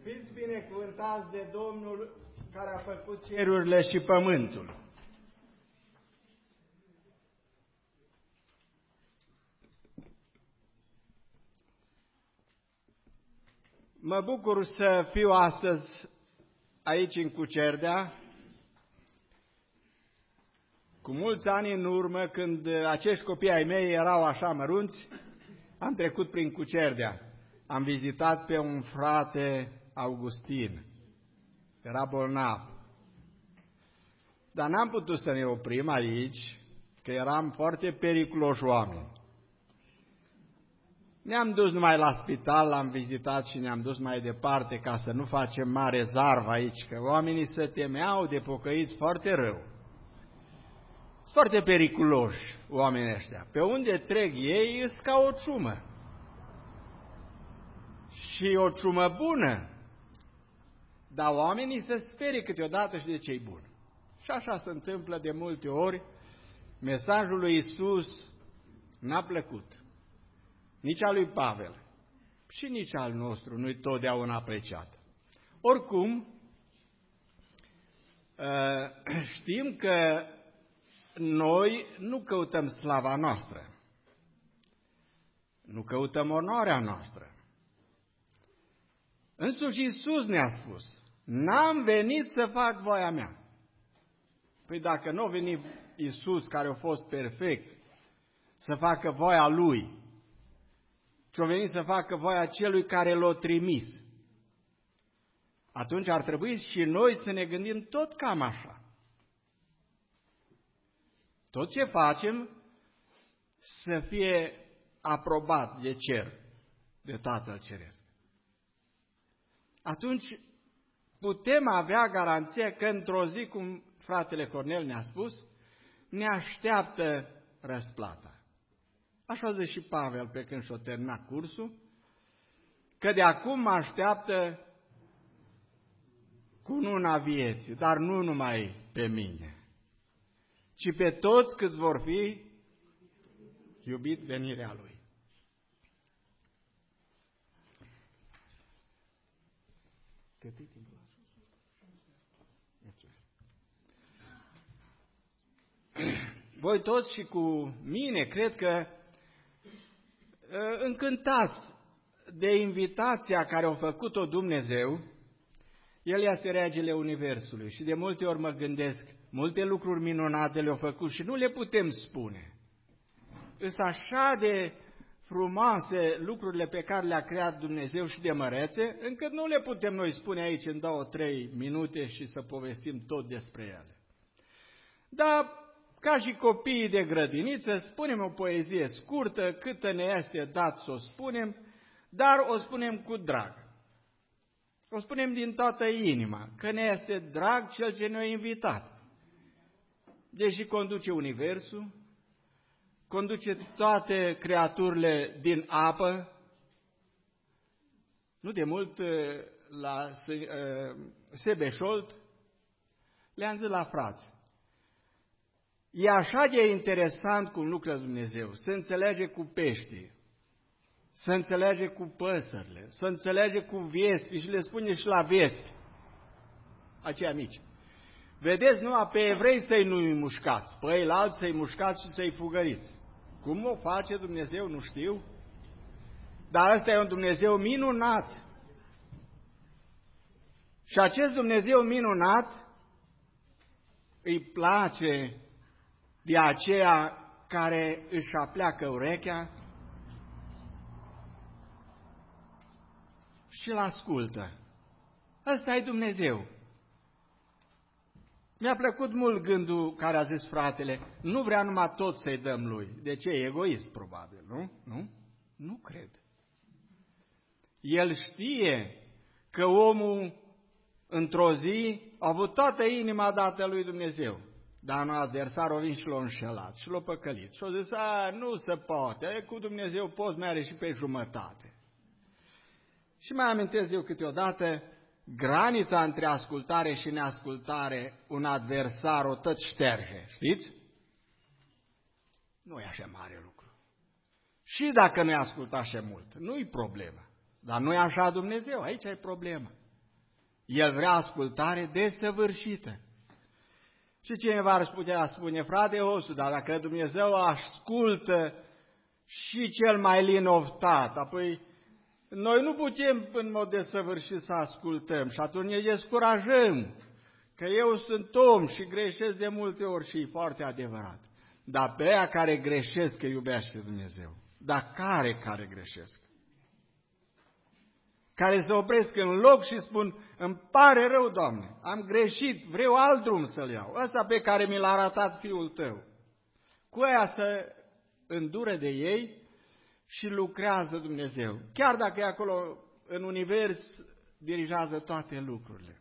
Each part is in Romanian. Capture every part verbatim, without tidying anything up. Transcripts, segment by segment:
Fiți binecuvântați de Domnul care a făcut cerurile și pământul. Mă bucur să fiu astăzi aici în Cucerdea. Cu mulți ani în urmă, când acești copii ai mei erau așa mărunți, am trecut prin Cucerdea. Am vizitat pe un frate Augustin, era bolnav. Dar n-am putut să ne oprim aici, că eram foarte periculoși oameni. Ne-am dus numai la spital, l-am vizitat și ne-am dus mai departe ca să nu facem mare zarvă aici, că oamenii se temeau de pocăiți foarte rău. Sunt foarte periculoși oamenii ăștia. Pe unde trec ei, îs ca o ciumă. Și o ciumă bună. Dar oamenii se sperie câteodată și de ce-i bun. Și așa se întâmplă de multe ori. Mesajul lui Iisus n-a plăcut. Nici al lui Pavel și nici al nostru nu-i totdeauna apreciat. Oricum, știm că noi nu căutăm slava noastră, nu căutăm onoarea noastră. Însuși Iisus ne-a spus, n-am venit să fac voia mea. Păi dacă nu a venit Iisus, care a fost perfect, să facă voia Lui, ci a venit să facă voia celui care l-a trimis, atunci ar trebui și noi să ne gândim tot cam așa. Tot ce facem să fie aprobat de cer, de Tatăl Ceresc. Atunci putem avea garanția că într-o zi, cum fratele Cornel ne-a spus, ne așteaptă răsplata. Așa a zis și Pavel pe când și-a terminat cursul, că de acum mă așteaptă cununa vieții, dar nu numai pe mine, ci pe toți câți vor fi iubit venirea Lui. Voi toți și cu mine cred că încântați de invitația care a făcut-o Dumnezeu. El este regele Universului și de multe ori mă gândesc, multe lucruri minunate le-a făcut și nu le putem spune. Îs așa de frumoase lucrurile pe care le-a creat Dumnezeu și de mărețe, încât nu le putem noi spune aici în două, trei minute și să povestim tot despre ele. Dar, ca și copiii de grădiniță, spunem o poezie scurtă, câtă ne este dat să o spunem, dar o spunem cu drag. O spunem din toată inima, că ne este drag Cel ce ne-a invitat. Deși conduce Universul, conduce toate creaturile din apă. Nu de mult la Sebeșolt le-am zis la frați. E așa de interesant cum lucră Dumnezeu, să înțelege cu peștii, să înțelege cu păsările, să înțelege cu viespi și le spune și la viespi, aceia mici. Vedeți, numai pe evrei să-i nu-i mușcați, pe ei la alții să-i mușcați și să-i fugăriți. Cum o face Dumnezeu, nu știu, dar ăsta e un Dumnezeu minunat. Și acest Dumnezeu minunat îi place de aceea care își apleacă urechea și îl ascultă. Ăsta e Dumnezeu. Mi-a plăcut mult gândul care a zis fratele, nu vrea numai tot să-i dăm lui. De ce? E egoist, probabil, nu? Nu? Nu cred. El știe că omul, într-o zi, a avut toată inima dată lui Dumnezeu. Dar un adversar o vin și l-a înșelat și l-a păcălit. Și a zis, a, nu se poate, cu Dumnezeu poți merge și pe jumătate. Și mai amintesc eu câteodată, granița între ascultare și neascultare, un adversar o tot șterge, știți? Nu e așa mare lucru. Și dacă nu-i asculta așa mult, nu-i problemă. Dar nu e așa Dumnezeu, aici e problema. El vrea ascultare desăvârșită. Și cineva ar putea spune, frate Osu, dar dacă Dumnezeu ascultă și cel mai lin oftat, apoi noi nu putem în mod desăvârșit să ascultăm și atunci ne descurajăm, că eu sunt om și greșesc de multe ori și e foarte adevărat. Dar pe aia care greșesc că iubește Dumnezeu. Dar care care greșesc? Care se opresc în loc și spun, îmi pare rău, Doamne, am greșit, vreau alt drum să-l iau, ăsta pe care mi l-a arătat Fiul Tău. Cu aia să îndure de ei și lucrează Dumnezeu. Chiar dacă e acolo în univers, dirigează toate lucrurile.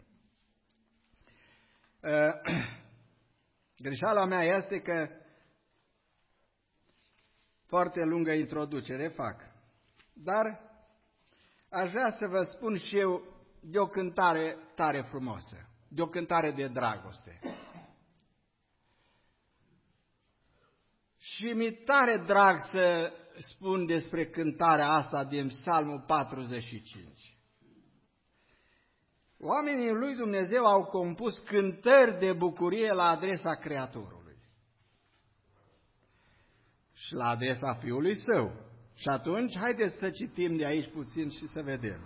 Greșeala mea este că foarte lungă introducere fac, dar aș vrea să vă spun și eu de o cântare tare frumoasă, de o cântare de dragoste. Și mi-e tare drag să spun despre cântarea asta din Psalmul patruzeci și cinci. Oamenii lui Dumnezeu au compus cântări de bucurie la adresa Creatorului și la adresa Fiului Său. Și atunci, haideți să citim de aici puțin și să vedem.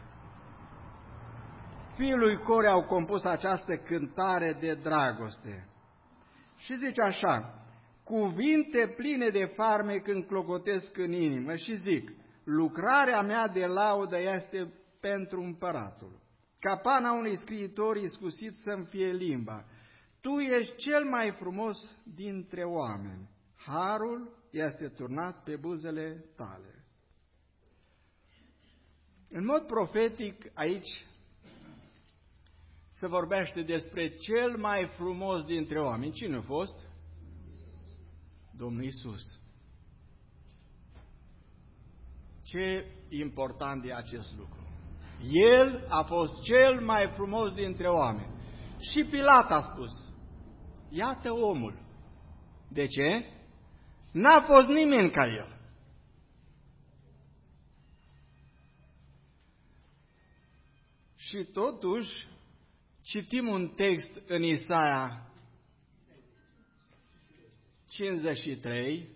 Fiii lui Core au compus această cântare de dragoste. Și zice așa, cuvinte pline de farmec înclocotesc în inimă și zic, lucrarea mea de laudă este pentru împăratul. Capana unui scriitor iscusit să-mi fie limba. Tu ești cel mai frumos dintre oameni. Harul este turnat pe buzele tale. În mod profetic, aici se vorbește despre cel mai frumos dintre oameni. Cine a fost? Domnul Iisus. Ce important e acest lucru. El a fost cel mai frumos dintre oameni. Și Pilat a spus, iată omul. De ce? N-a fost nimeni ca el. Și totuși, citim un text în Isaia cincizeci și trei,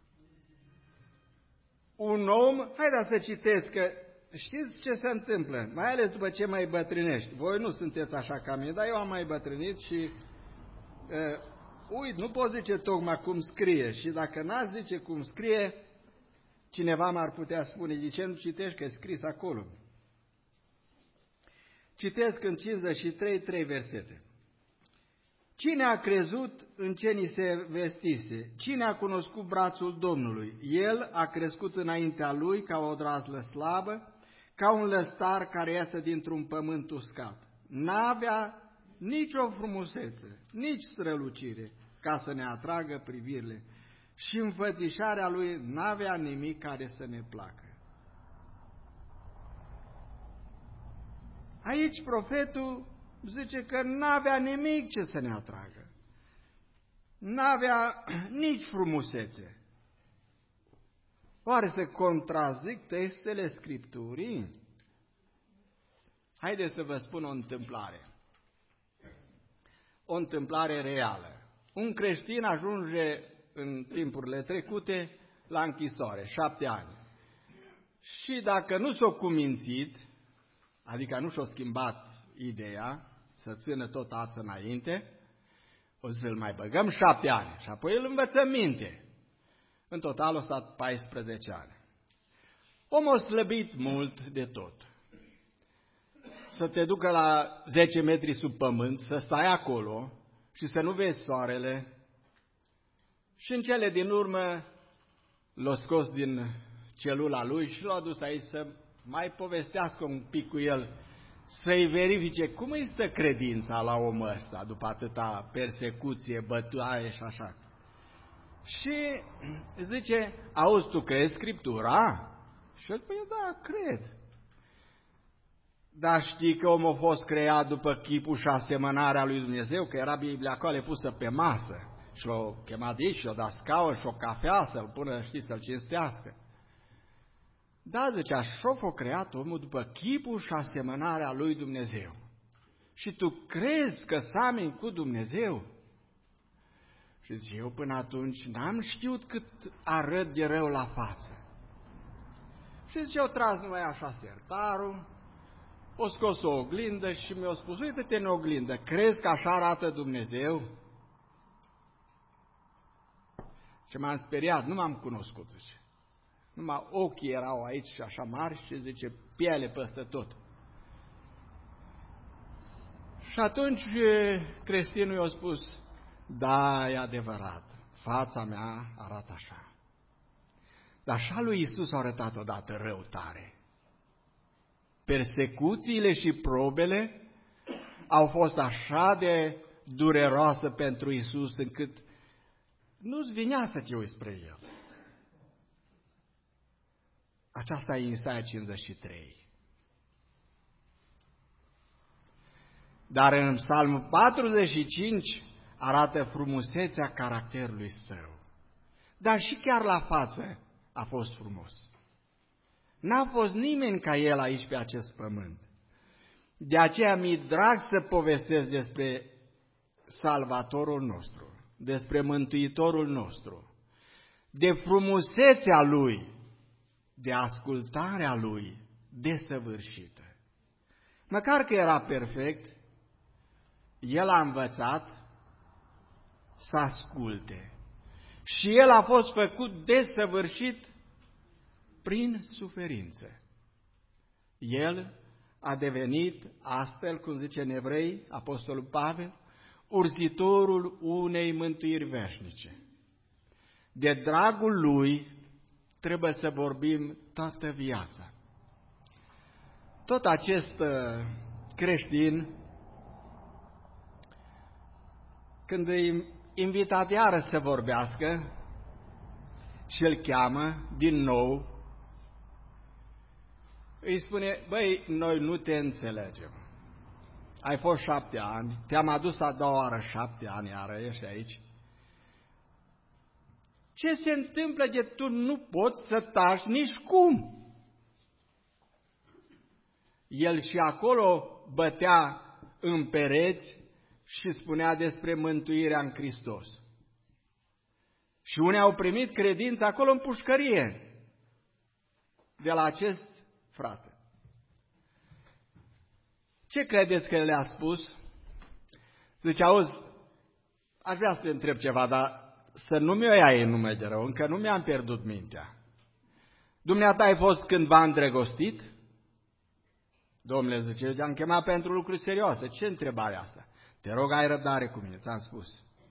un om, haideți să citesc, că știți ce se întâmplă, mai ales după ce mai bătrânești. Voi nu sunteți așa ca mine, dar eu am mai bătrânit și uh, uit, nu pot zice tocmai cum scrie și dacă n-aș zice cum scrie, cineva m-ar putea spune, de ce nu citești că e scris acolo? Citesc în cincizeci și trei, trei versete. Cine a crezut în ce ni se vestise? Cine a cunoscut brațul Domnului? El a crescut înaintea lui ca o draslă slabă, ca un lăstar care iasă dintr-un pământ uscat. N-avea nicio frumusețe, nici strălucire, ca să ne atragă privirile. Și înfățișarea lui n-avea nimic care să ne placă. Aici profetul zice că n-avea nimic ce să ne atragă. N-avea nici frumusețe. Oare se contrazic textele Scripturii? Haideți să vă spun o întâmplare. O întâmplare reală. Un creștin ajunge în timpurile trecute la închisoare, șapte ani. Și dacă nu s-o cumințit, adică nu și-o schimbat ideea, să țină tot ață înainte, o să-l mai băgăm șapte ani și apoi îl învățăm minte. În total o stat paisprezece ani. Omul a slăbit mult de tot. Să te ducă la zece metri sub pământ, să stai acolo și să nu vezi soarele. Și în cele din urmă l-a scos din celula lui și l-a dus aici să mai povestească un pic cu el, să-i verifice cum este credința la omul ăsta după atâta persecuție, bătaie și așa. Și zice, auzi, tu crezi Scriptura? Și el spune, da, cred. Dar știi că omul a fost creat după chipul și asemănarea lui Dumnezeu, că era Biblia acolo pusă pe masă și l-a chemat de aici și l-a dat scaun și o cafea să-l pună, știi, să-l cinstească. Da, zice, așa a creat omul după chipul și asemănarea lui Dumnezeu. Și tu crezi că sameni cu Dumnezeu? Și zice, eu până atunci n-am știut cât arăt de rău la față. Și zice, eu tras numai așa sertarul, o scos o oglindă și mi-a spus, uite-te în oglindă, crezi că așa arată Dumnezeu? Și m-am speriat, nu m-am cunoscut, zice. Numai ochii erau aici și așa mari și zice, piele peste tot. Și atunci creștinul i-a spus, da, e adevărat, fața mea arată așa. Dar așa lui Iisus a arătat odată rău tare. Persecuțiile și probele au fost așa de dureroase pentru Iisus încât nu-ți vinea să te uiți spre El. Aceasta e Isaia cincizeci și trei. Dar în Psalmul patruzeci și cinci arată frumusețea caracterului său. Dar și chiar la față a fost frumos. N-a fost nimeni ca el aici pe acest pământ. De aceea mi-e drag să povestesc despre Salvatorul nostru, despre Mântuitorul nostru, de frumusețea Lui, de ascultarea Lui desăvârșită. Măcar că era perfect, El a învățat să asculte. Și El a fost făcut desăvârșit prin suferință. El a devenit astfel, cum zice în Evrei, Apostolul Pavel, urzitorul unei mântuiri veșnice. De dragul Lui trebuie să vorbim toată viața. Tot acest creștin, când îi invitat iară să vorbească și îl cheamă din nou, îi spune, băi, noi nu te înțelegem. Ai fost șapte ani, te-am adus a doua oară șapte ani, iară ești aici. Ce se întâmplă de tu nu poți să taci nici cum? El și acolo bătea în pereți și spunea despre mântuirea în Hristos. Și unii au primit credință acolo în pușcărie de la acest frate. Ce credeți că le-a spus? Zice, auzi, aș vrea să te întreb ceva, dar să nu mi-o iai în nume de rău, încă nu mi-am pierdut mintea. Dumneata ai fost cândva îndrăgostit? Domnule, zice, te-am chemat pentru lucruri serioase. Ce întrebare asta? Te rog, ai răbdare cu mine, ți-am spus.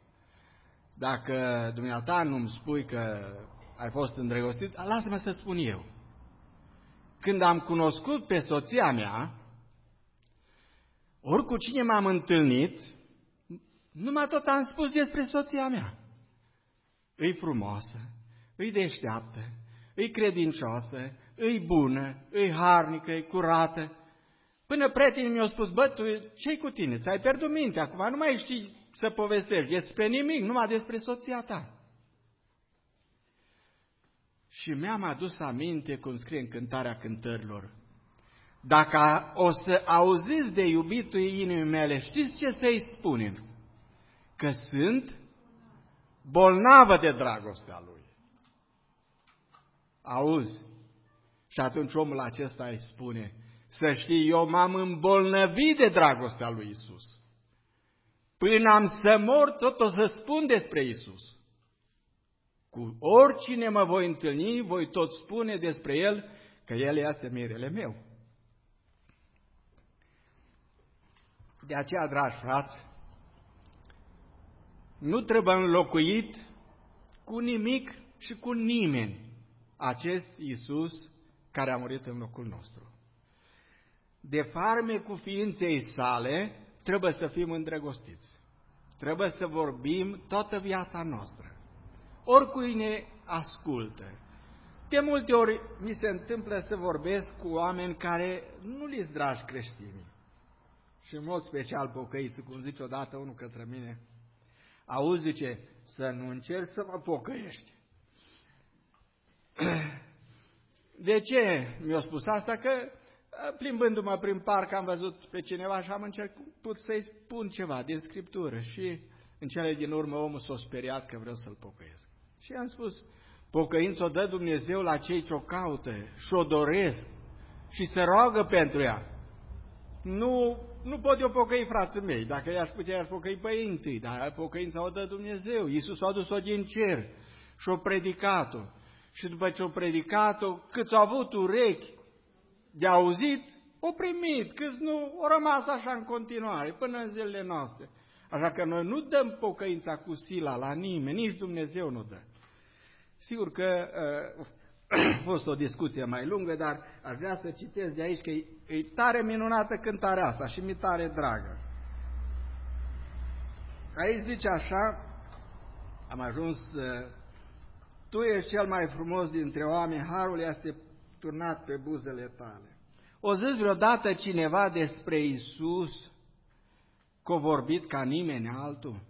Dacă dumneata nu-mi spui că ai fost îndrăgostit, lasă-mă să spun eu. Când am cunoscut pe soția mea, ori cu cine m-am întâlnit, numai tot am spus despre soția mea. Îi frumoasă, îi deșteaptă, îi credincioasă, îi bună, îi harnică, îi curată. Până prietenii mi-au spus, bă, tu ce-i cu tine? Ți-ai pierdut mintea, acum nu mai știi să povestești despre nimic, numai despre soția ta. Și mi-am adus aminte, cum scrie în Cântarea Cântărilor, dacă o să auziți de iubitul inimii mele, știți ce să-i spuneți? Că sunt bolnavă de dragostea lui. Auzi? Și atunci omul acesta îi spune, să știi, eu m-am îmbolnăvit de dragostea lui Isus. Până am să mor, tot o să spun despre Isus. Cu oricine mă voi întâlni, voi tot spune despre El că El este mirele meu. De aceea, dragi frați, nu trebuie înlocuit cu nimic și cu nimeni acest Iisus care a murit în locul nostru. De farmecul ființei sale trebuie să fim îndrăgostiți. Trebuie să vorbim toată viața noastră. Oricui ne ascultă. De multe ori mi se întâmplă să vorbesc cu oameni care nu li-s dragi creștinii. Și în mod special pocăiții, cum zice odată unul către mine, auzi, zice, să nu încerci să mă pocăiești. De ce mi-a spus asta? Că Plimbându-mă prin parc, am văzut pe cineva și am început să-i spun ceva din Scriptură și în cele din urmă omul s-a speriat că vreau să-l pocăiesc. Și i-am spus, pocăința o dă Dumnezeu la cei ce o caută și o doresc și se roagă pentru ea. Nu, nu pot eu pocăi frații mei, dacă i-aș putea, i-aș pocăi pe întâi, dar pocăința o dă Dumnezeu. Iisus a adus-o din cer și a predicat-o. Și după ce a predicat-o, câți au avut urechi de auzit, o primit, câți nu, au rămas așa în continuare, până în zilele noastre. Așa că noi nu dăm pocăința cu sila la nimeni, nici Dumnezeu nu dă. Sigur că uh, a fost o discuție mai lungă, dar aș vrea să citesc de aici că e, e tare minunată cântarea asta și mi tare dragă. Aici zice așa, am ajuns, uh, tu ești cel mai frumos dintre oameni, harul este turnat pe buzele tale. O zis vreodată cineva despre Iisus că a vorbit ca nimeni altul?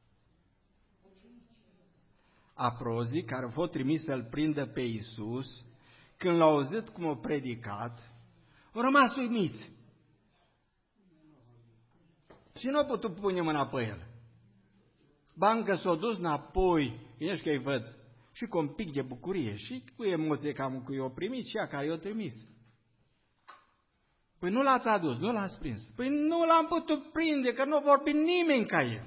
Aprozii care au fost trimis să-l prindă pe Iisus, când l-au auzit cum a predicat, au rămas uimiți. Și nu au putut pune mâna pe el. Bancă s-a dus înapoi, ești că-i văd, și cu un pic de bucurie, și cu emoție cam cu i-o primit și ea care i-o trimis. Păi nu l-ați adus, nu l-ați prins. Păi nu l-am putut prinde, că nu vorbi nimeni ca el.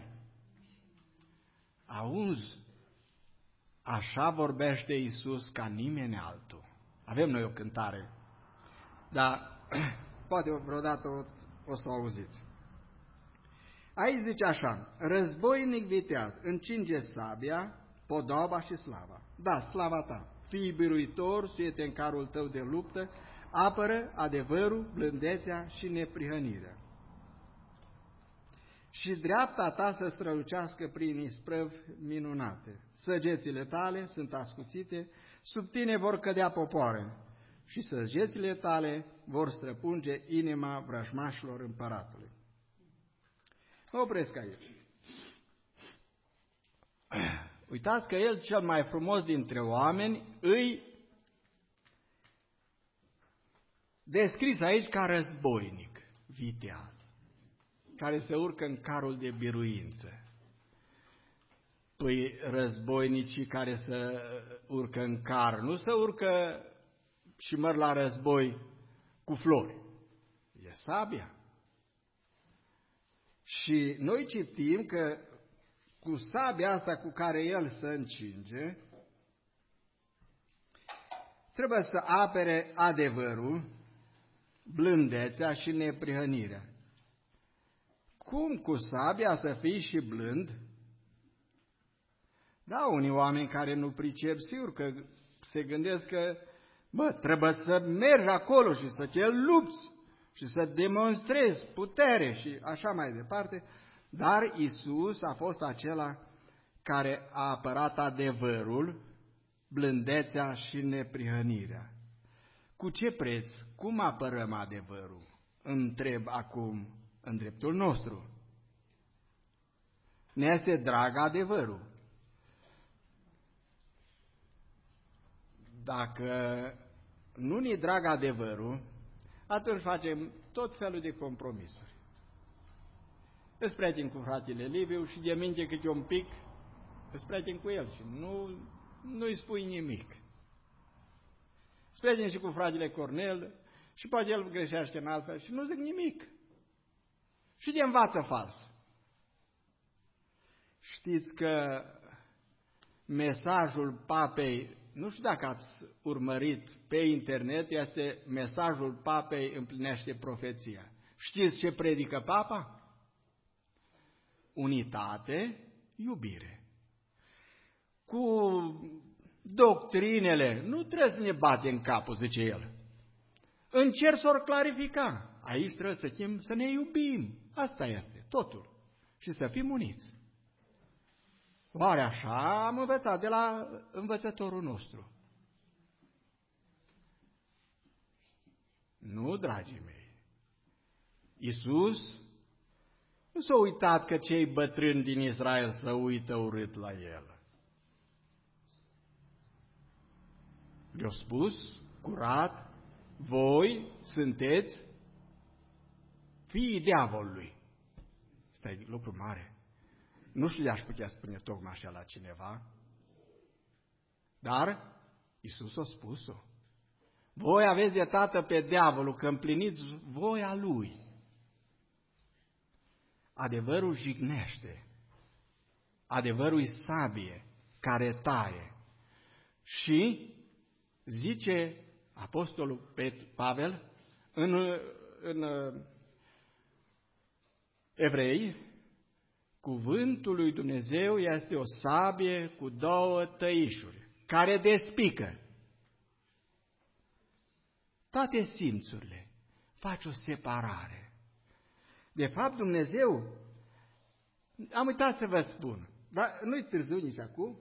Auzi, așa vorbește Iisus ca nimeni altul. Avem noi o cântare, dar poate vreodată o, o să o auziți. Aici zice așa, războinic viteaz, încinge sabia, podoaba și slava. Da, slava ta, fii biruitor, suiete în carul tău de luptă, apără adevărul, blândețea și neprihănirea. Și dreapta ta să strălucească prin isprăvi minunate. Săgețile tale sunt ascuțite, sub tine vor cădea popoare și săgețile tale vor străpunge inima vrăjmașilor împăratului. Mă opresc aici. Uitați că el, cel mai frumos dintre oameni, îi descris aici ca războinic, viteaz, care se urcă în carul de biruință. Păi războinicii care se urcă în car nu se urcă și măr la război cu flori. E sabia. Și noi citim că cu sabia asta cu care el se încinge, trebuie să apere adevărul, blândețea și neprihănirea. Cum cu sabia să fii și blând? Da, unii oameni care nu pricep, sigur că se gândesc că, bă, trebuie să mergi acolo și să te lupți și să demonstrezi putere și așa mai departe, dar Iisus a fost acela care a apărat adevărul, blândețea și neprihănirea. Cu ce preț? Cum apărăm adevărul? Întreb acum în dreptul nostru. Ne este drag adevărul. Dacă nu ne-i drag adevărul, atunci facem tot felul de compromisuri. Îți prieten cu fratele Liviu și de minte câte un pic, îți prieten cu el și nu, nu-i spui nimic. Îți prieten și cu fratele Cornel și poate el greșește în altfel și nu zic nimic. Și de învață fals. Știți că mesajul papei, nu știu dacă ați urmărit pe internet, este mesajul papei împlinește profeția. Știți ce predică papa? Unitate, iubire. Cu doctrinele nu trebuie să ne batem în capul, zice el. Încerc să o clarifica. Aici trebuie să fim, să ne iubim. Asta este, totul. Și să fim uniți. Oare așa am învățat de la învățătorul nostru? Nu, dragii mei. Iisus nu s-a uitat că cei bătrâni din Israel să uită urât la el. Le-a spus curat voi sunteți fiii diavolului. Asta e lucru mare. Nu știu de aș putea spune tocmai așa la cineva, dar Iisus a spus-o. Voi aveți de tată pe diavolul, că împliniți voia lui. Adevărul jignește. Adevărul e sabie care taie. Și zice apostolul Pavel în, în Evrei, cuvântul lui Dumnezeu este o sabie cu două tăișuri, care despică toate simțurile, face o separare. De fapt, Dumnezeu, am uitat să vă spun, dar nu-i târziu nici acum,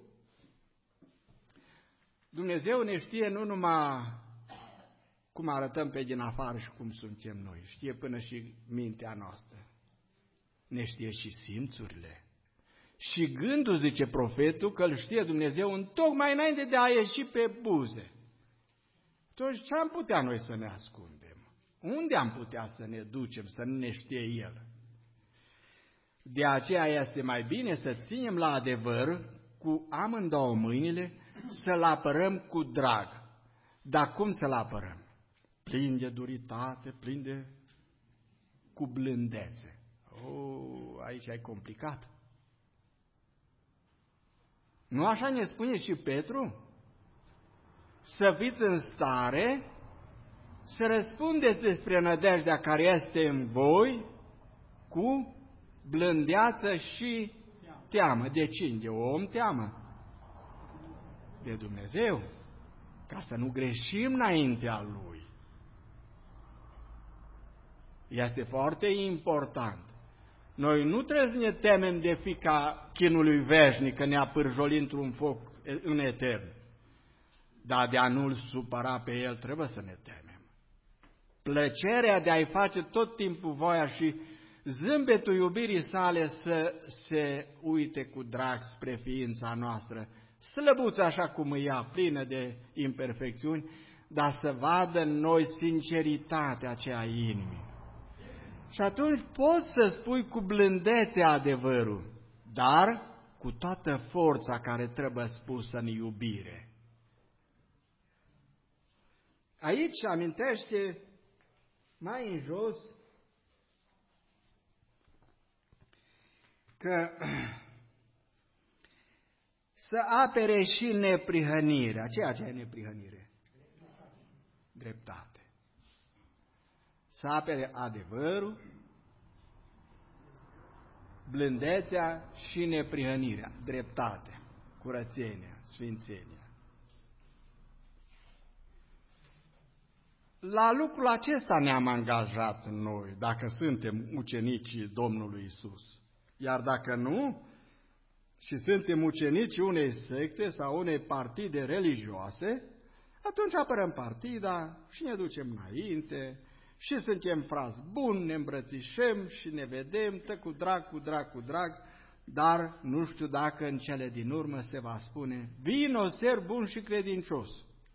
Dumnezeu ne știe nu numai cum arătăm pe din afară și cum suntem noi, știe până și mintea noastră. Ne știe și simțurile. Și gândul, zice profetul, că îl știe Dumnezeu întocmai înainte de a ieși pe buze. Atunci ce am putea noi să ne ascundem? Unde am putea să ne ducem, să nu ne știe El? De aceea este mai bine să ținem la adevăr cu amândouă mâinile, să-L apărăm cu drag. Dar cum să-L apărăm? Plin de duritate, plin de cu blândețe. Oh, aici e complicat. Nu așa ne spune și Petru? Să fiți în stare să răspundeți despre nădejdea care este în voi cu blândeață și teamă. De cine? De om teamă? De Dumnezeu. Ca să nu greșim înaintea Lui. Este foarte important. Noi nu trebuie să ne temem de fica chinului veșnic, că ne-a pârjolit într-un foc în etern. Dar de a nu-L supăra pe El trebuie să ne temem. Plăcerea de a-i face tot timpul voia și zâmbetul iubirii sale să se uite cu drag spre ființa noastră, slăbuță așa cum e ea, plină de imperfecțiuni, dar să vadă în noi sinceritatea aceea inimii. Și atunci poți să spui cu blândețe adevărul, dar cu toată forța care trebuie spusă în iubire. Aici amintește mai în jos că să apere și neprihănirea. Ceea ce e neprihănire? Dreptate. Să apere adevărul, blândețea și neprihănirea, dreptatea, curățenia, sfințenia. La lucrul acesta ne-am angajat noi, dacă suntem ucenicii Domnului Isus. Iar dacă nu, și suntem ucenicii unei secte sau unei partide religioase, atunci apărăm partida și ne ducem înainte și suntem frați buni, ne îmbrățișăm și ne vedem, tă cu drag, cu drag, cu drag, dar nu știu dacă în cele din urmă se va spune, vino, serv bun și credincios.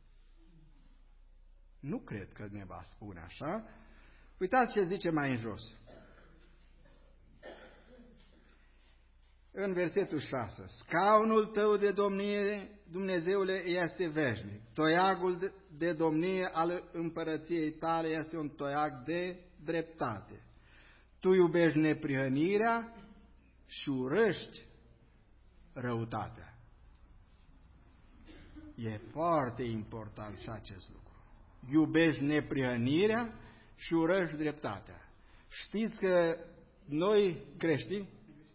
Nu cred că ne va spune așa. Uitați ce zice mai în jos. În versetul șase, scaunul tău de domnie, Dumnezeule, este veșnic. Toiagul de domnie al împărăției tale este un toiag de dreptate. Tu iubești neprihănirea și urăști răutatea. E foarte important și acest lucru. Iubești neprihănirea și urăști dreptatea. Știți că noi creștini,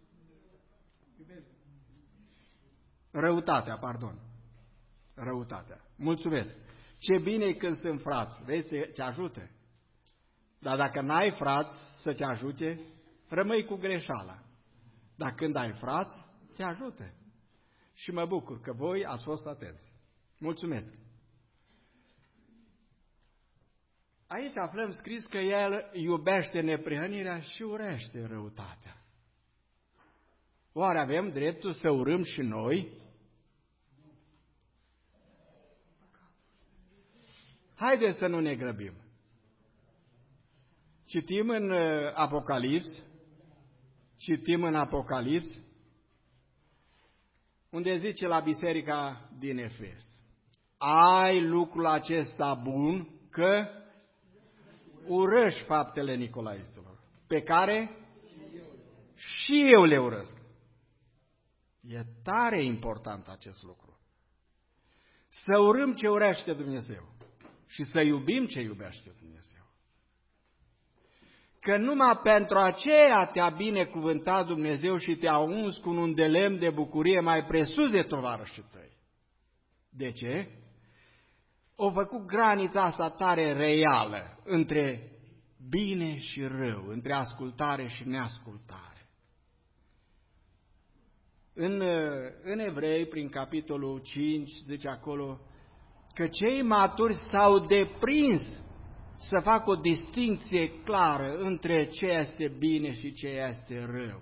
răutatea, pardon, răutatea. Mulțumesc. Ce bine e când sunt frați, vezi, te ajută. Dar dacă n-ai frați să te ajute, rămâi cu greșeala. Dar când ai frați, te ajută. Și mă bucur că voi ați fost atenți. Mulțumesc. Aici aflăm scris că El iubește neprihănirea și urăște răutatea. Oare avem dreptul să urâm și noi? Haideți să nu ne grăbim. Citim în Apocalips, citim în Apocalips, unde zice la biserica din Efes: ai lucrul acesta bun, că urăși faptele nicolaistilor, pe care și eu le urăsc. E tare important acest lucru. Să urâm ce urăște Dumnezeu și să iubim ce iubește Dumnezeu. Că numai pentru aceea te-a binecuvântat Dumnezeu și te-a uns cu un de lemn de bucurie mai presus de tovarășii tăi. De ce? O făcut granița asta tare reală între bine și rău, între ascultare și neascultare. În, în Evrei, prin capitolul cinci, zice acolo că cei maturi s-au deprins să facă o distincție clară între ce este bine și ce este rău.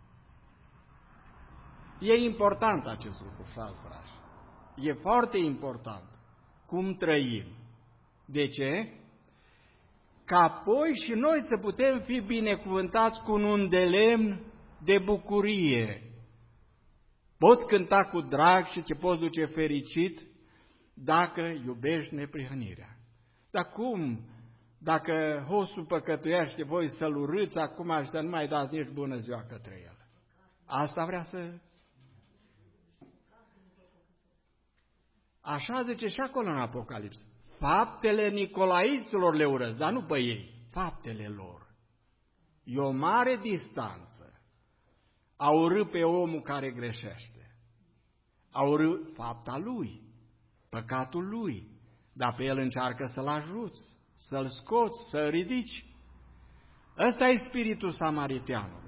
E important acest lucru, frați dragi. E foarte important cum trăim. De ce? Ca apoi și noi să putem fi binecuvântați cu un de lemn de bucurie. Poți cânta cu drag și te poți duce fericit dacă iubești neprihănirea. Dar cum? Dacă hostul păcătuiește, voi să-l urâți acum și să nu mai dați nici bună ziua către el. Asta vrea să... Așa zice și acolo în Apocalips. Faptele nicolaităților le urăsc, dar nu pe ei, faptele lor. E o mare distanță a urâ pe omul care greșește. A urâ fapta lui, păcatul lui, dar pe el încearcă să-l ajuți, să-l scoți, să-l ridici. Ăsta e spiritul samariteanului.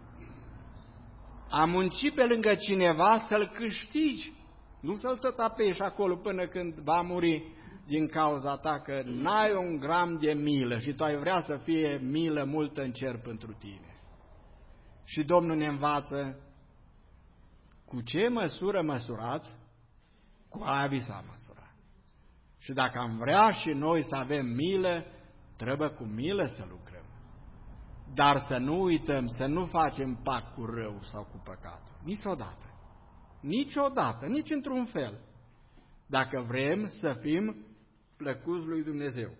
A munci pe lângă cineva să-l câștigi, nu să-l tot apeși acolo până când va muri din cauza ta, că n-ai un gram de milă și tu ai vrea să fie milă multă în cer pentru tine. Și Domnul ne învață cu ce măsură măsurați, cu aia vi s-a măsurat. Și dacă am vrea și noi să avem milă, trebuie cu milă să lucrăm. Dar să nu uităm, să nu facem pact cu rău sau cu păcatul. Niciodată. Niciodată, nici într-un fel. Dacă vrem să fim plăcuți lui Dumnezeu.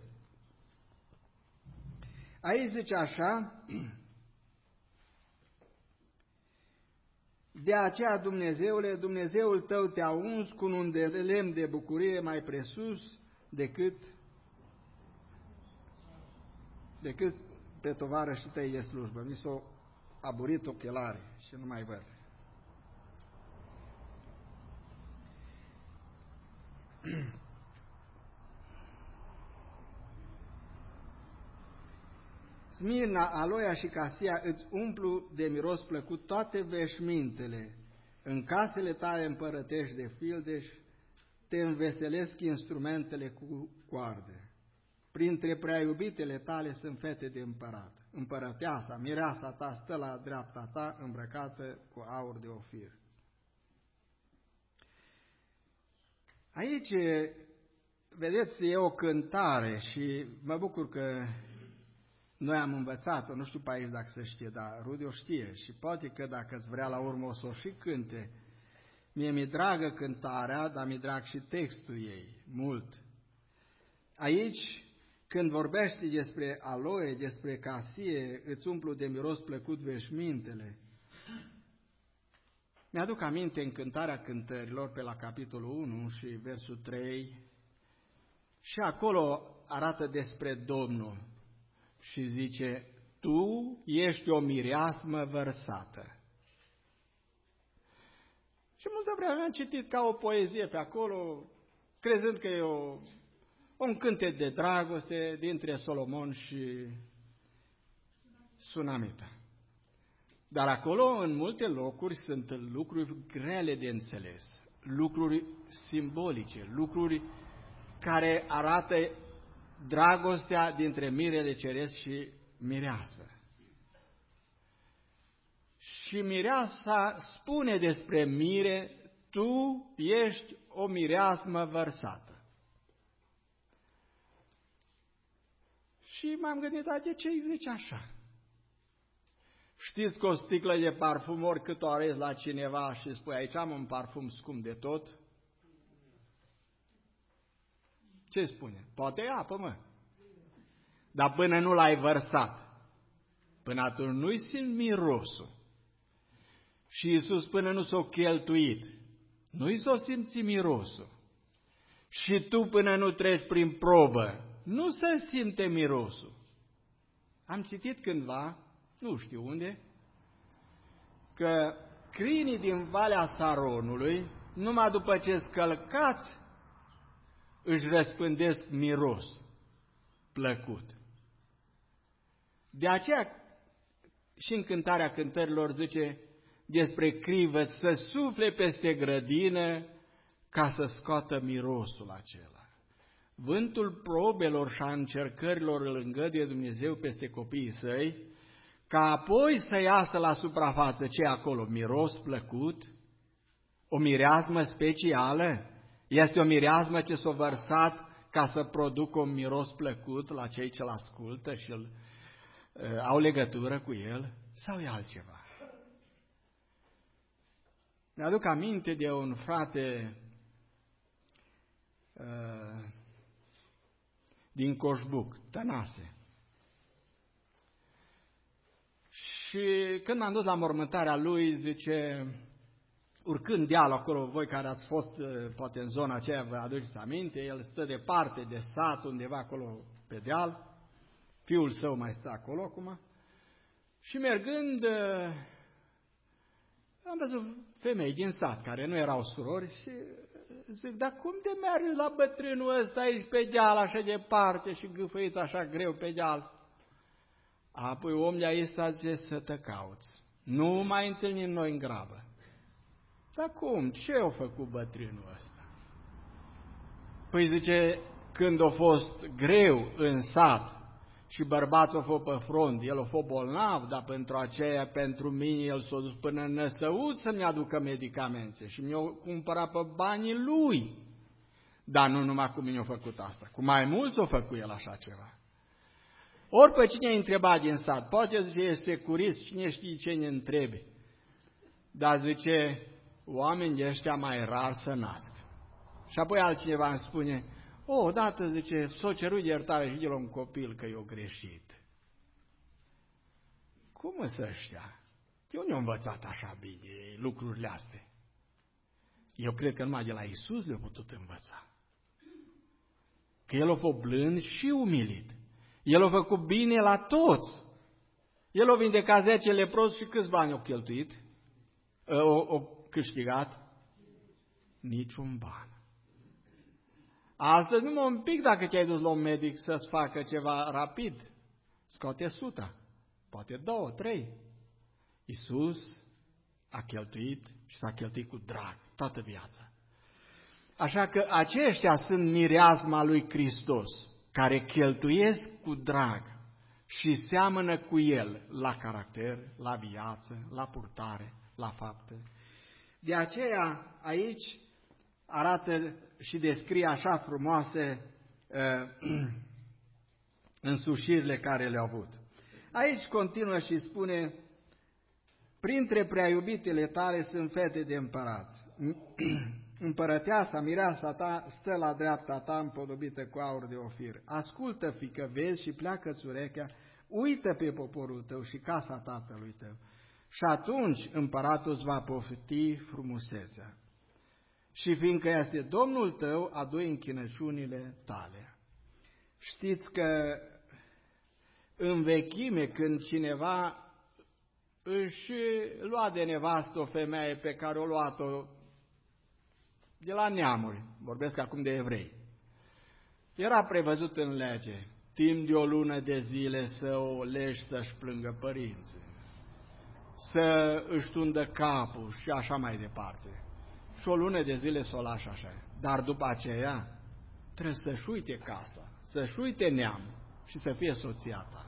Aici zice așa: de aceea, Dumnezeule, Dumnezeul tău te-a uns cu un de lemn de bucurie mai presus decât, decât pe tovarășii tăi de slujbă. Mi s-au aburit ochelarii și nu mai văd. Smirna, Aloia și Casia îți umplu de miros plăcut toate veșmintele. În casele tale împărătești de fildeș, te înveselesc instrumentele cu coarde. Printre prea iubitele tale sunt fete de împărat. Împărăteasa, mireasa ta stă la dreapta ta, îmbrăcată cu aur de ofir. Aici, vedeți, e o cântare și mă bucur că noi am învățat-o, nu știu pe aici dacă se știe, dar Rudi o știe și poate că dacă îți vrea la urmă o să o și cânte. Mie mi-e dragă cântarea, dar mi-e drag și textul ei, mult. Aici, când vorbește despre aloe, despre casie, îți umplu de miros plăcut veșmintele. Mi-aduc aminte în cântarea cântărilor, pe la capitolul unu și versul trei, și acolo arată despre Domnul. Și zice, tu ești o mireasmă vărsată. Și multă vreme am citit ca o poezie pe acolo, crezând că e o, un cântec de dragoste dintre Solomon și Sunamita. Dar acolo, în multe locuri, sunt lucruri grele de înțeles, lucruri simbolice, lucruri care arată dragostea dintre mirele ceresc și mireasă. Și mireasa spune despre mire, tu ești o mireasmă vărsată. Și m-am gândit, dar de ce îi zice așa? Știți că o sticlă de parfum, oricât o arezi la cineva și spui, aici am un parfum scump de tot? Ce spune? Poate e apă, mă. Dar până nu l-ai vărsat, până atunci nu-i simt mirosul. Și Iisus până nu s-o cheltuit, nu-i s-o simți mirosul. Și tu până nu treci prin probă, nu se simte mirosul. Am citit cândva, nu știu unde, că crinii din Valea Saronului, numai după ce scălcați, își răspândesc miros plăcut. De aceea și în Cântarea Cântărilor zice despre crivăț să sufle peste grădină ca să scoată mirosul acela. Vântul probelor și a încercărilor îl îngăduie Dumnezeu peste copiii săi, ca apoi să iasă la suprafață ce acolo, miros plăcut, o mireasmă specială, este o mireasmă ce s-a vărsat ca să producă un miros plăcut la cei ce-l ascultă și îl, uh, au legătură cu el, sau e altceva? Mi-aduc aminte de un frate uh, din Coșbuc, Tănase. Și când m-am dus la mormântarea lui, zice, urcând dealul acolo, voi care ați fost poate în zona aceea, vă aduceți aminte, el stă departe de sat, undeva acolo pe deal, fiul său mai stă acolo acum, și mergând, am văzut femei din sat, care nu erau surori, și zic, dar cum de mergi la bătrânul ăsta aici pe deal, așa departe, și gâfăiți așa greu pe deal? Apoi omul aici zice să te cauți. Nu mai întâlnim noi în grabă. Dar cum? Ce a făcut bătrânul ăsta? Păi zice, când a fost greu în sat și bărbatul a fost pe front, el a fost bolnav, dar pentru aceea, pentru mine, el s-a dus până în Năsăud să-mi aducă medicamente și mi-a cumpărat pe banii lui. Dar nu numai cu mine a făcut asta, cu mai mulți a făcut el așa ceva. Ori pe cine a întrebat din sat, poate zice, e securist, cine știe ce ne întrebe. Dar zice, oameni de ăștia mai rar să nasc. Și apoi altcineva îmi spune, o, odată, zice, s-o cerut iertare și de la un copil că i-a greșit. Cum să ăștia? Eu nu am învățat așa bine lucrurile astea. Eu cred că numai de la Iisus le-a putut învăța. Că El a fost blând și umilit. El a făcut bine la toți. El a vindecat zece leproși și câți bani au cheltuit? O câștigat? Niciun ban. Astăzi numai un pic dacă te-ai dus la un medic să-ți facă ceva rapid. Scoate suta, poate două, trei. Iisus a cheltuit și s-a cheltuit cu drag toată viața. Așa că aceștia sunt mireasma lui Hristos, care cheltuiesc cu drag și seamănă cu El la caracter, la viață, la purtare, la fapte. De aceea aici arată și descrie așa frumoase uh, însușirile care le-au avut. Aici continuă și spune, printre prea iubitele tale sunt fete de împărați. Împărăteasa, mireasa ta, stă la dreapta ta împodobită cu aur de ofir. Ascultă, fiică, vezi și pleacă-ți urechea, uită pe poporul tău și casa tatălui tău. Și atunci împăratul îți va pofti frumusețea. Și fiindcă este Domnul tău, adu-i închinăciunile tale. Știți că în vechime, când cineva își lua de nevastă o femeie pe care o luat-o de la neamuri, vorbesc acum de evrei, era prevăzut în lege, timp de o lună de zile să o legi să-și plângă părinții, să își tundă capul și așa mai departe. Și o lună de zile să o lași așa. Dar după aceea trebuie să-și uite casa, să-și uite neamul și să fie soția ta.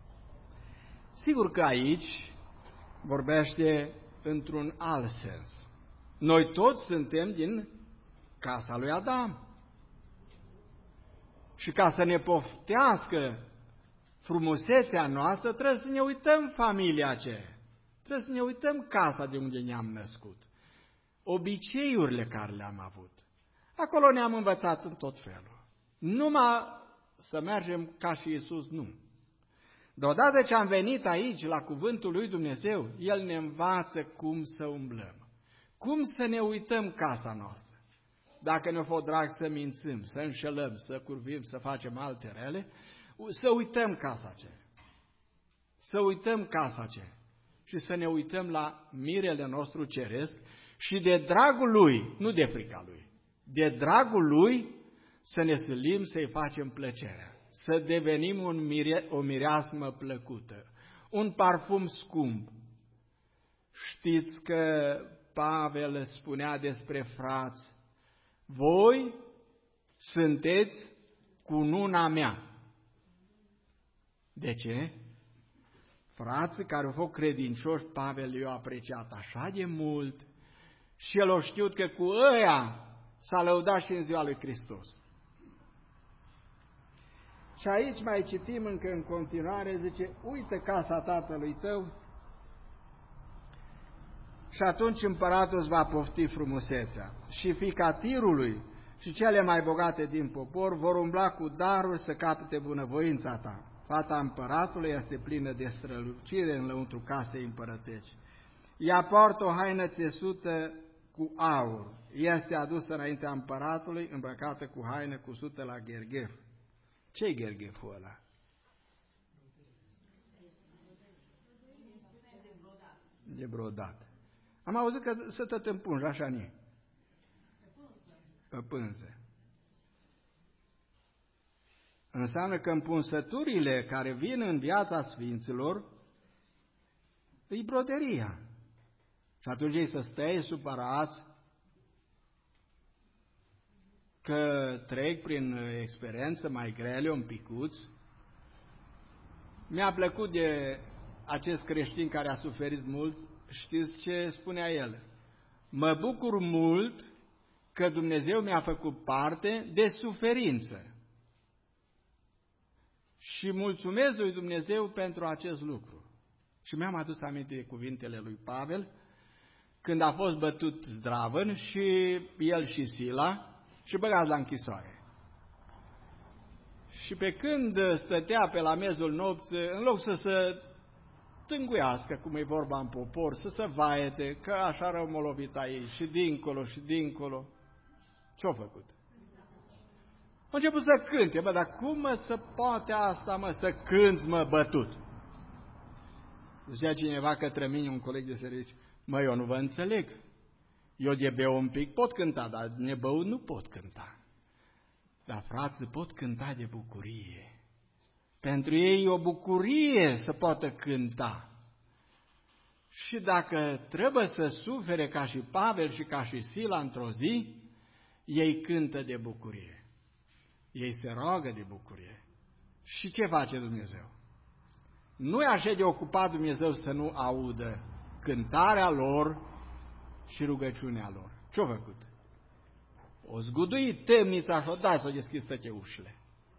Sigur că aici vorbește într-un alt sens. Noi toți suntem din casa lui Adam. Și ca să ne poftească frumusețea noastră, trebuie să ne uităm familia aceea. Trebuie să ne uităm casa de unde ne-am născut. Obiceiurile care le-am avut. Acolo ne-am învățat în tot felul. Numai să mergem ca și Iisus, nu. Deodată ce am venit aici, la cuvântul lui Dumnezeu, El ne învață cum să umblăm. Cum să ne uităm casa noastră. Dacă ne-o fost drag să mințim, să înșelăm, să curvim, să facem alte rele, să uităm casa aceea. Să uităm casa aceea. Și să ne uităm la mirele nostru ceresc și de dragul Lui, nu de frica Lui, de dragul Lui să ne silim să-i facem plăcerea. Să devenim un mire, o mireasmă plăcută, un parfum scump. Știți că Pavel spunea despre frați, voi sunteți cununa mea. De ce? Frații care au fost credincioși, Pavel i-a apreciat așa de mult și el a știut că cu ăia s-a lăudat și în ziua lui Hristos. Și aici mai citim încă în continuare, zice, uită casa tatălui tău și atunci împăratul îți va pofti frumusețea. Și fiica Tirului și cele mai bogate din popor vor umbla cu daruri să capete bunăvoința ta. Fata împăratului este plină de strălucire în lăuntru casei împărăteci. Ea poartă o haină țesută cu aur. Este adusă înaintea împăratului, îmbrăcată cu haină cusută la gherghef. Ce-i ghergheful ăla? De brodat. Am auzit că se tot împunge așa nie. Pe pânze. Înseamnă că împunsăturile care vin în viața sfinților îi broderia. Și atunci ei să stea supărați că trec prin experiență mai grele, un picuț. Mi-a plăcut de acest creștin care a suferit mult. Știți ce spunea el? Mă bucur mult că Dumnezeu mi-a făcut parte de suferință. Și mulțumesc lui Dumnezeu pentru acest lucru. Și mi-am adus aminte de cuvintele lui Pavel, când a fost bătut zdravăn și el și Sila, și băgați la închisoare. Și pe când stătea pe la mezul nopții, în loc să se tânguiască, cum e vorba în popor, să se vaete, că așa rău m-a lovit aici, și dincolo, și dincolo, ce-a făcut? A început să cânte, bă, dar cum mă se poate asta, mă, să cânți, mă, bătut? Zicea cineva către mine, un coleg de serviciu, mă, eu nu vă înțeleg. Eu de beu un pic pot cânta, dar nebăut nu pot cânta. Dar frații pot cânta de bucurie. Pentru ei e o bucurie să poată cânta. Și dacă trebuie să sufere ca și Pavel și ca și Sila într-o zi, ei cântă de bucurie. Ei se roagă de bucurie. Și ce face Dumnezeu? Nu e așa de ocupat Dumnezeu să nu audă cântarea lor și rugăciunea lor. Ce-a făcut? O zguduit temnița și o dat să o deschis toate ușile.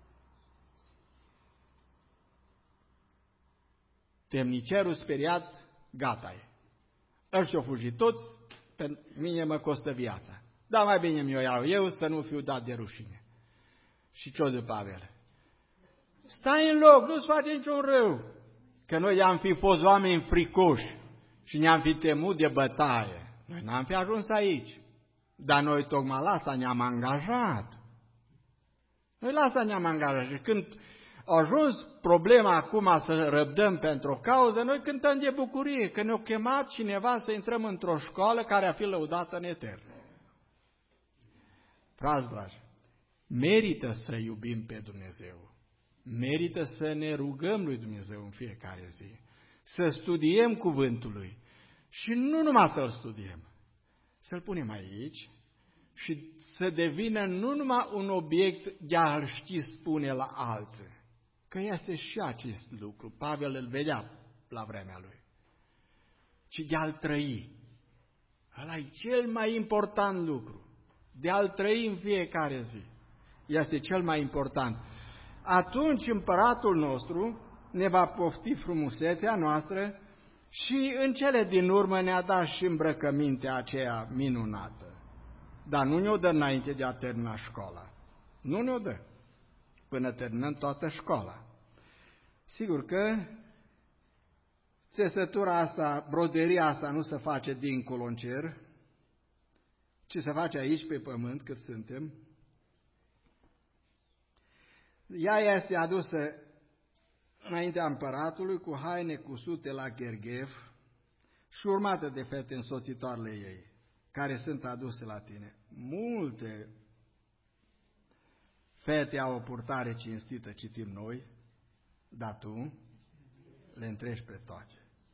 Temnicerul speriat, gata e. Ăștia au fugit toți, pe mine mă costă viața. Dar mai bine mi-o iau eu să nu fiu dat de rușine. Și ce-o de Pavel? Stai în loc, nu-ți face niciun rău. Că noi am fi fost oameni fricoși și ne-am fi temut de bătaie. Noi n-am fi ajuns aici. Dar noi tocmai la asta ne-am angajat. Noi la asta ne-am angajat. Și când a ajuns problema acum să răbdăm pentru o cauză, noi cântăm de bucurie, că ne-a chemat cineva să intrăm într-o școală care a fi lăudată în etern. Frați dragi, merită să iubim pe Dumnezeu. Merită să ne rugăm lui Dumnezeu în fiecare zi. Să studiem cuvântul lui. Și nu numai să-l studiem, să-l punem aici și să devină nu numai un obiect de a-l ști spune la alții, că este și acest lucru, Pavel îl vedea la vremea lui, ci de a-l trăi. Ăla e cel mai important lucru, de a-l trăi în fiecare zi. Este cel mai important. Atunci împăratul nostru ne va pofti frumusețea noastră și în cele din urmă ne-a dat și îmbrăcămintea aceea minunată. Dar nu ne-o dă înainte de a termina școala. Nu ne-o dă până terminăm toată școala. Sigur că țesătura asta, broderia asta nu se face dincolo în cer, ci se face aici pe pământ cât suntem. Ea este adusă înaintea împăratului cu haine cusute la Gherghef și urmată de fete însoțitoarele ei, care sunt aduse la tine. Multe fete au o purtare cinstită, citim noi, dar tu le întregi pe toate.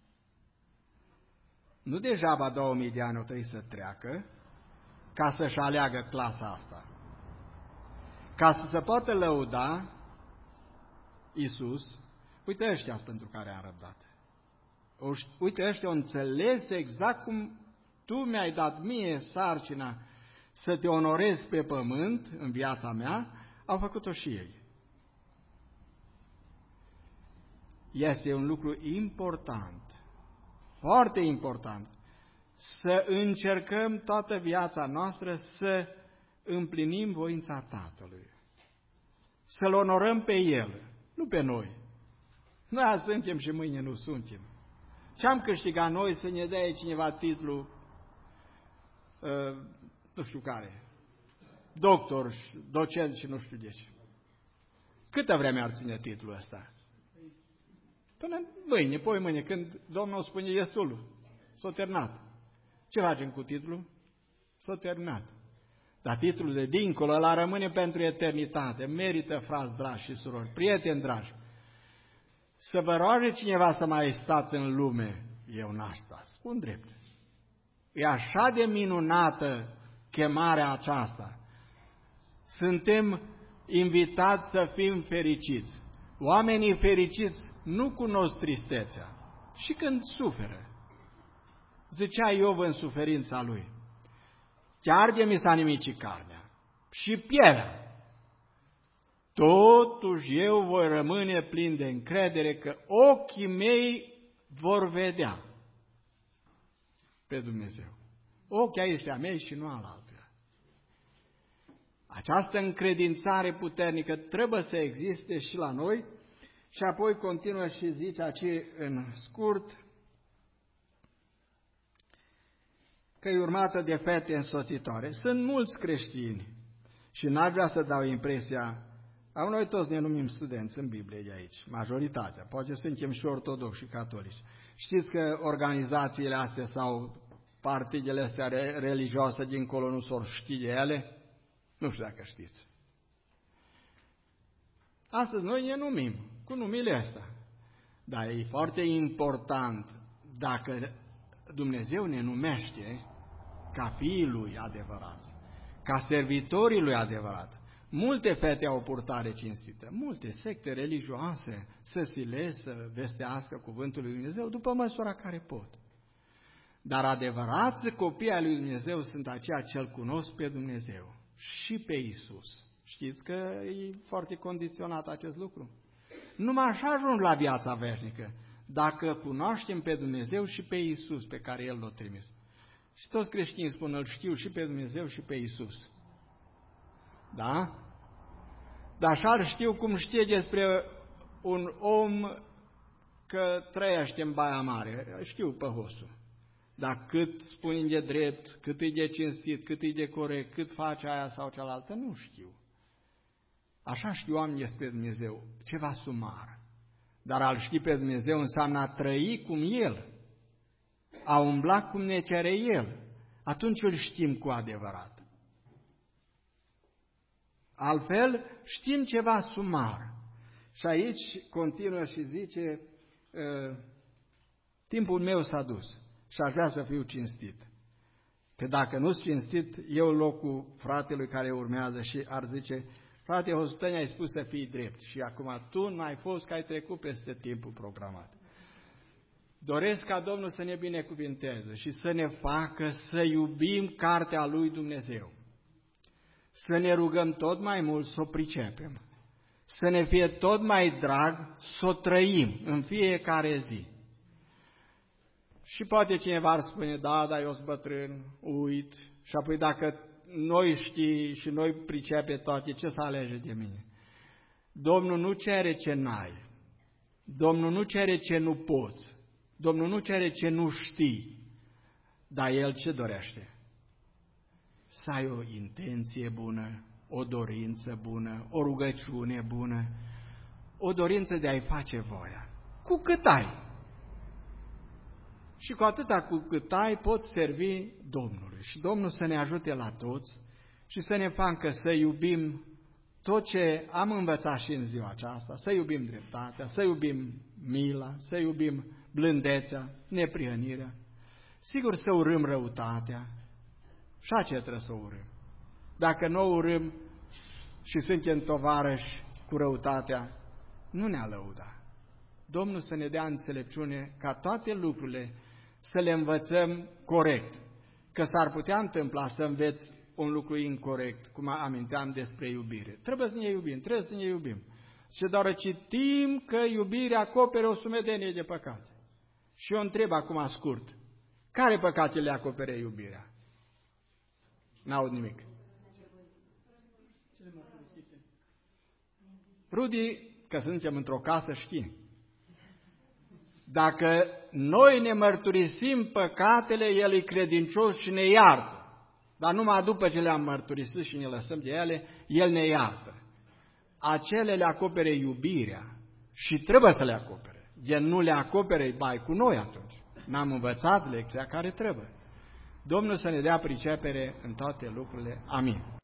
Nu degeaba două mii de ani o trebuie să treacă ca să-și aleagă clasa asta. Ca să se poată lăuda Iisus, uite ăștia pentru care am răbdat. Uite ăștia au înțeles exact cum tu mi-ai dat mie sarcina să te onorezi pe pământ în viața mea, au făcut-o și ei. Este un lucru important, foarte important, să încercăm toată viața noastră să împlinim voința Tatălui, să-L onorăm pe El, nu pe noi. Noi azi suntem și mâine nu suntem. Ce-am câștigat noi să ne dea cineva titlul, uh, nu știu care, doctor, docent și nu știu de ce. Câtă vreme ar ține titlul ăsta? Până mâine, poi mâine, când Domnul spune destul, s-a terminat. Ce facem cu titlul? S-a terminat. Dar titlul de dincolo, ăla rămâne pentru eternitate. Merită, frați dragi și surori, prieteni dragi, să vă roage cineva să mai stați în lume. Eu n-aș sta, spun drept. E așa de minunată chemarea aceasta. Suntem invitați să fim fericiți. Oamenii fericiți nu cunosc tristețea. Și când suferă. Zicea Iov în suferința lui, chiar de mi s-a nimicit carnea și pielea. Totuși eu voi rămâne plin de încredere că ochii mei vor vedea pe Dumnezeu. Ochii aici a mei și nu al altuia. Această încredințare puternică trebuie să existe și la noi și apoi continuă și zice aici în scurt că e urmată de fete însoțitoare. Sunt mulți creștini și n-ar vrea să dau impresia, au noi toți ne numim studenți în Biblie de aici, majoritatea, poate suntem și ortodoxi și catolici. Știți că organizațiile astea sau partidele astea religioase dincolo nu s-or ști de ele? Nu știu dacă știți. Astăzi noi ne numim cu numele astea, dar e foarte important dacă Dumnezeu ne numește ca fiii Lui adevărați, ca servitorii Lui adevărat. Multe fete au o purtare cinstită, multe secte religioase să silesc, să vestească cuvântul lui Dumnezeu după măsura care pot. Dar adevărați copii ai lui Dumnezeu sunt aceia ce îl cunosc pe Dumnezeu și pe Iisus. Știți că e foarte condiționat acest lucru? Numai așa ajung la viața veșnică, dacă cunoaștem pe Dumnezeu și pe Iisus pe care El l-a trimis. Și toți creștinii spun, îl știu și pe Dumnezeu și pe Iisus. Da? Dar așa știu cum știe despre un om că trăiește în Baia Mare. Știu păhosul. Dar cât spune de drept, cât e de cinstit, cât e de corect, cât face aia sau cealaltă, nu știu. Așa știu oamenii despre Dumnezeu, ceva sumar. Dar a-L ști pe Dumnezeu înseamnă a trăi cum El, a umbla cum ne cere El. Atunci îl știm cu adevărat. Altfel, știm ceva sumar. Și aici continuă și zice, timpul meu s-a dus și aș vrea să fiu cinstit. Că dacă nu sunt cinstit, eu locul fratelui care urmează și ar zice, frate Hostăni, ai spus să fii drept și acum tu n-ai fost că ai trecut peste timpul programat. Doresc ca Domnul să ne binecuvinteze și să ne facă să iubim cartea lui Dumnezeu. Să ne rugăm tot mai mult să o pricepem. să ne fie tot mai drag să o trăim în fiecare zi. Și poate cineva ar spune, da, dar eu sunt bătrân, uit, și apoi dacă noi știi și noi pricepe toate, ce să alege de mine? Domnul nu cere ce n-ai, Domnul nu cere ce nu poți, Domnul nu cere ce nu știi, dar El ce dorește? Să ai o intenție bună, o dorință bună, o rugăciune bună, o dorință de a-i face voia. Cu cât ai. Și cu atâta cu cât ai, poți servi Domnului. Și Domnul să ne ajute la toți și să ne facă să iubim tot ce am învățat și în ziua aceasta, să iubim dreptatea, să iubim mila, să iubim blândețea, neprihănirea. Sigur să urâm răutatea, și aceea trebuie să o urâm. Dacă nu o urâm și suntem tovarăși cu răutatea, nu ne-a lăuda. Domnul să ne dea înțelepciune ca toate lucrurile să le învățăm corect, că s-ar putea întâmpla să înveți un lucru incorect, cum aminteam despre iubire. Trebuie să ne iubim, trebuie să ne iubim. Și doar citim că iubirea acopere o sumedenie de păcate. Și eu întreb acum scurt, care păcate le acopere iubirea? N-aud nimic. Rudi, că suntem într-o casă, știm. Dacă noi ne mărturisim păcatele, El e credincios și ne iartă. Dar numai după ce le-am mărturisit și ne lăsăm de ele, El ne iartă. Acele le acopere iubirea și trebuie să le acopere. Gen nu le acopere, bai cu noi atunci. N-am învățat lecția care trebuie. Domnul să ne dea pricepere în toate lucrurile. Amin.